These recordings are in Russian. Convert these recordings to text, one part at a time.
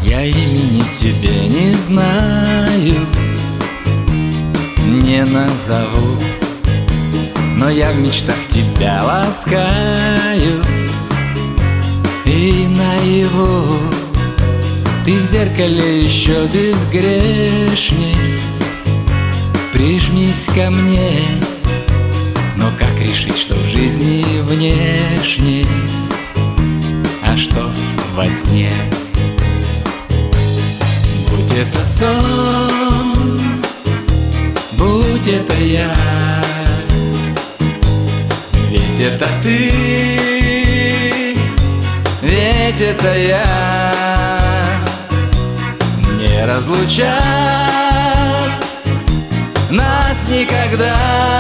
Я имени тебе не знаю, не назову, но я в мечтах тебя ласкаю. И наяву ты в зеркале еще безгрешней. Прижмись ко мне, но как решить, что в жизни внешней, а что во сне? Будь это сон, будь это я, ведь это ты, ведь это я. Не разлучат нас никогда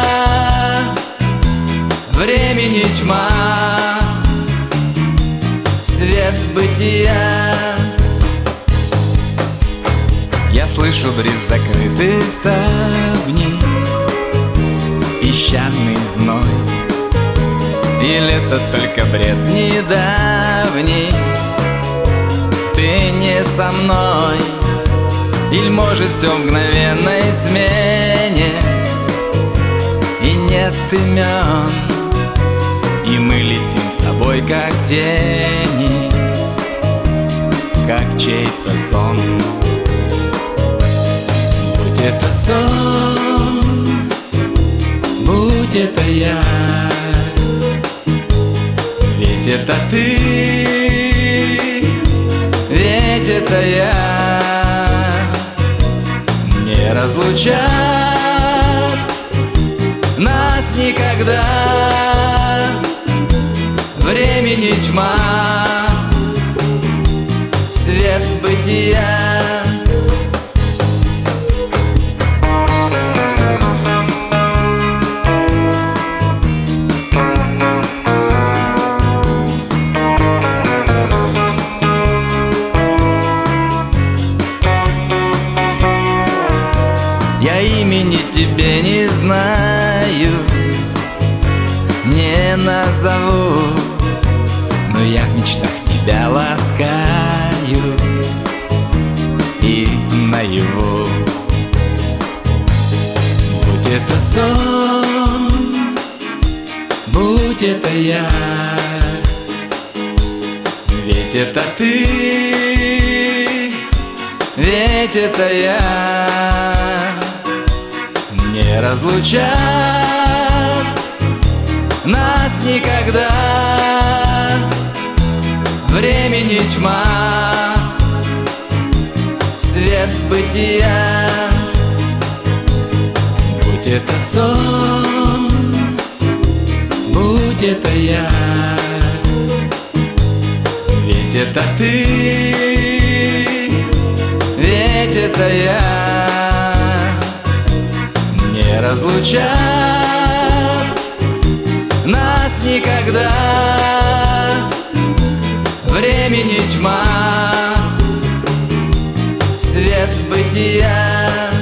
времени тьма, свет бытия. Я слышу бриз закрытых ставней, песчаный зной. Или это только бред недавний? Ты не со мной, или может все в мгновенной смене, и нет имен, и мы летим с тобой как тени, как чей-то сон. Будь это сон, будь это я, ведь это ты, ведь это я. Не разлучат нас никогда времени тьма, свет бытия. Я имени тебе не знаю, не назову, но я в мечтах тебя ласкаю и наяву. Будь это сон, будь это я, ведь это ты, ведь это я. Не разлучат нас никогда времени тьма, свет бытия. Будь это сон, будь это я, ведь это ты, ведь это я. Не разлучат нас никогда времени тьма, свет бытия.